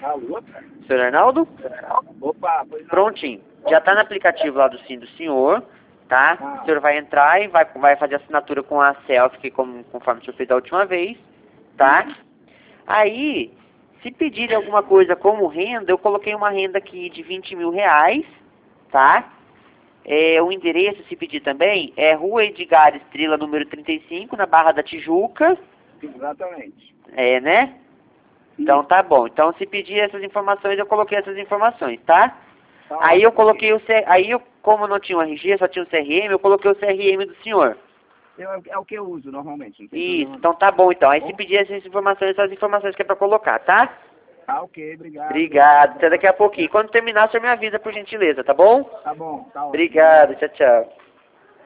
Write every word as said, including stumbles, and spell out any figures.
Alô? Senhor Arnaldo? Opa, pois não. Prontinho. Já está no aplicativo lá do Sim do senhor, tá? Ah. O senhor vai entrar e vai, vai fazer a assinatura com a selfie, que como, conforme o senhor fez da última vez, tá? Aí, se pedirem alguma coisa como renda, eu coloquei uma renda aqui de vinte mil reais, tá? É, o endereço, se pedir também, é Rua Edgar Estrela, número trinta e cinco, na Barra da Tijuca. Exatamente. É, né? Então tá bom. Então se pedir essas informações, eu coloquei essas informações, tá? Tá Aí eu ótimo. coloquei o C... Aí eu, como não tinha o R G, só tinha o C R M, eu coloquei o C R M do senhor. Eu, é o que eu uso normalmente, não tem Isso, problema. então tá bom então. Aí Bom. se pedir essas informações, essas informações que é pra colocar, tá? Tá ok, obrigado. Obrigado. Até daqui a pouquinho. Quando terminar, o senhor me avisa, por gentileza, tá bom? Tá bom, tá ótimo. Obrigado. Tchau, tchau.